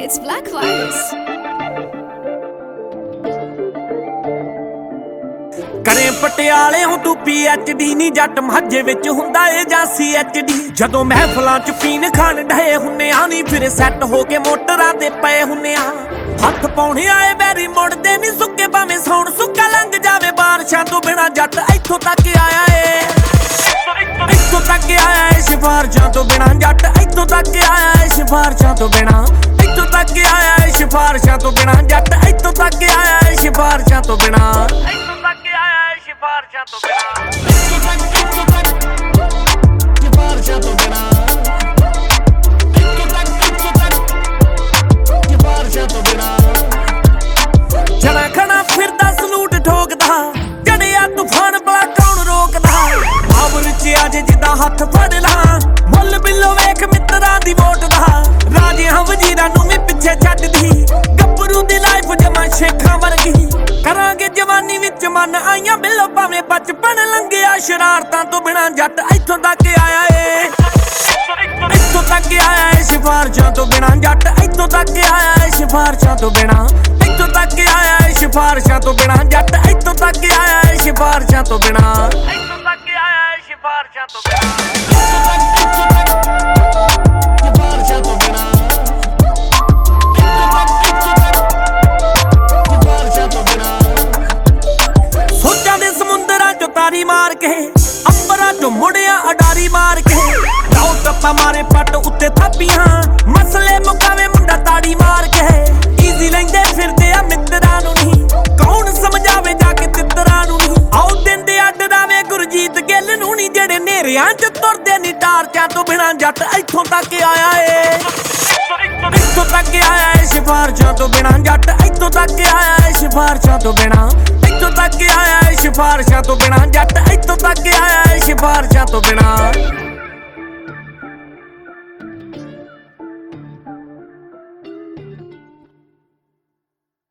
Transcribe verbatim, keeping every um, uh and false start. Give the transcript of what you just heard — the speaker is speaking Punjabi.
It's Black Virus. ਕਰੇ ਪਟਿਆਲੇ ਹੂੰ ਤੂੰ ਪੀ ਐਚ ਡੀ ਨੀ ਜੱਟ ਮਾਝੇ ਵਿੱਚ ਹੁੰਦਾ ਏ ਜਾਂ ਸੀ ਐਚ ਡੀ। ਜਦੋਂ ਮਹਿਫਲਾਂ ਚ ਪੀਣ ਖਾਣ ਡਏ ਹੁੰਨੇ ਆ ਨੀ ਫਿਰ ਸੈੱਟ ਹੋ ਕੇ ਮੋਟਰਾਂ ਤੇ ਪਏ ਹੁੰਨੇ ਆ। ਹੱਥ ਪਾਉਣੇ ਆਏ ਬੈਰੀ ਮੁੜਦੇ ਨੀ ਸੁੱਕੇ ਭਾਵੇਂ ਸੌਣ ਸੁੱਕਾ ਲੰਘ ਜਾਵੇ ਬਾਰਿਸ਼ਾਂ ਤੋਂ ਬਿਨਾਂ ਜੱਟ ਇੱਥੋਂ ਤੱਕ ਆਇਆ ਏ। ਇੱਥੋਂ ਤੱਕ ਆਇਆ ਏ ਸਿਫਾਰਿਸ਼ਾਂ ਤੋਂ ਬਿਨਾਂ ਜੱਟ ਇੱਥੋਂ ਤੱਕ ਆਇਆ ਏ ਸਿਫਾਰਿਸ਼ਾਂ ਤੋਂ ਬਿਨਾਂ। ਇੱਥੋਂ ਤੱਕ ਆਇਆ ਏ ਸਿਫਾਰਿਸ਼ਾਂ ਤੋਂ ਬਿਨਾਂ ਜੱਟ ਇੱਥੋਂ ਤੱਕ ਆਇਆ ਏ ਸਿਫਾਰਿਸ਼ਾਂ ਤੋਂ ਬਿਨਾਂ। ਇੱਥੋਂ ਤੱਕ ਆਇਆ ਏ ਸਿਫਾਰਿਸ਼ਾਂ ਤੋਂ ਬਿਨਾਂ। ਇੱਥੋਂ ਤੱਕ ਸਿਫਾਰਿਸ਼ਾਂ ਤੋਂ ਬਿਨਾਂ। ਇੱਥੋਂ ਤੱਕ ਇੱਥੋਂ ਤੱਕ ਸਿਫਾਰਿਸ਼ਾਂ ਤੋਂ ਬਿਨਾਂ। ਜਣਾ ਖਣਾ ਫਿਰਦਾ ਸਲੂਟ ਠੋਕਦਾ ਜੜਿਆ ਤੂਫਾਨ ਬਲਾ ਕੌਣ ਰੋਕਦਾ। ਆਵਰ ਚ ਅੱਜ ਜਿੱਦਾਂ ਹੱਥ ਫੜ ਲਾਂ ਮੁੱਲ ਬਿੱਲੋ ਵੇਖ ਮਿੱਤਰਾਂ ਦੀ ਵੋਟ ਦਾ। ਰਾਜਿਆਂ ਵਜ਼ੀਰਾਂ ਨੂੰ ਵੀ ਪਿੱਛੇ ਛੱਡਦੀ ਗੱਭਰੂ ਦੀ ਲਾਈਫ ਜਮਾਂ ਸ਼ੇਖਾਂ ਵਰਗੀ। ਕਰਾਂਗੇ ਜਵਾਨੀ ਵਿੱਚ ਮਨ ਆਈਆਂ ਬਿੱਲੋ ਭਾਵੇਂ ਬਚਪਨ ਲੰਘਿਆ ਸ਼ਰਾਰਤਾਂ ਤੋਂ ਬਿਨਾਂ ਜੱਟ ਇੱਥੋਂ ਤੱਕ ਆਇਆ ਏ। ਇੱਥੋਂ ਤੱਕ ਆਇਆ ਏ ਸਿਫਾਰਿਸ਼ਾਂ ਤੋਂ ਬਿਨਾਂ ਜੱਟ ਇੱਥੋਂ ਤੱਕ ਆਇਆ ਏ ਸਿਫਾਰਿਸ਼ਾਂ ਤੋਂ ਬਿਨਾਂ। ਇੱਥੋਂ ਤੱਕ ਆਇਆ ਏ ਸਿਫਾਰਿਸ਼ਾਂ ਤੋਂ ਬਿਨਾਂ ਜੱਟ ਇੱਥੋਂ ਤੱਕ ਆਇਆ ਏ ਸਿਫਾਰਿਸ਼ਾਂ ਤੋਂ ਬਿਨਾਂ। ਇੱਥੋਂ ਤੱਕ ਆਇਆ ਏ ਸਿਫਾਰਿਸ਼ਾਂ ਤੋਂ ਬਿਨਾਂ। ਇੱਥੋਂ ਤੱਕ ਸਿਫਾਰਿਸ਼ਾਂ ਤੋਂ ਬਿਨਾਂ। ਇੱਥੋਂ ਤੱਕ ਸਿਫਾਰਿਸ਼ਾਂ ਤੋਂ ਬਿਨਾਂ। ਸੋਚਾਂ ਦੇ ਸਮੁੰਦਰਾਂ ਚੋਂ ਤਾਰੀ ਮਾਰ ਕੇ ਅੰਬਰਾਂ ਚੋਂ ਮੁੜਿਆ ਅਡਾਰੀ ਮਾਰ ਕੇ। ਲਾਓ ਟੱਪਾ ਮਾਰੇ ਪੱਟ ਉੱਤੇ ਥਾਪੀਆਂ ਮਸਲੇ ਮੁਕਾਵੇ ਮੁੰਡਾ ਤਾੜੀ ਮਾਰ ਕੇ। ਈਜ਼ੀ ਲੈਂਦੇ ਫਿਰਦੇ ਆ ਮਿੱਤਰਾਂ ਨੂੰ ਨਹੀਂ ਕੌਣ ਸਮਝਾਵੇ ਜਾ ਕੇ ਤਿੱਤਰਾਂ ਨੂੰ ਨਹੀਂ। ਆਓ ਦਿੰਦੇ ਅੱਡ ਰਾਵੇ ਗੁਰਜੀਤ ਗਿੱਲ ਨੂੰ ਨਹੀਂ ਜਿਹੜੇ ਨੇਰਿਆਂ ਚ ਤੁਰਦੇ ਨੀ ਟਾਰਚਾਂ ਤੋਂ ਬਿਨਾਂ ਜੱਟ ਇੱਥੋਂ ਤੱਕ ਆਇਆ ਏ। ਇੱਥੋਂ ਤੱਕ ਆਇਆ ਏ ਸਿਫਾਰਿਸ਼ਾਂ ਤੋਂ ਬਿਨਾਂ ਜੱਟ ਇੱਥੋਂ ਤੱਕ ਆਇਆ ਏ ਸਿਫਾਰਿਸ਼ਾਂ ਤੋਂ ਬਿਨਾਂ। ਇੱਥੋਂ ਤੱਕ ਆਇਆ ਏ ਸਿਫਾਰਿਸ਼ਾਂ ਤੋਂ ਬਿਨਾਂ ਜੱਟ ਇੱਥੋਂ ਤੱਕ ਆਇਆ ਏ ਸਿਫਾਰਿਸ਼ਾਂ ਤੋਂ ਬਿਨਾਂ।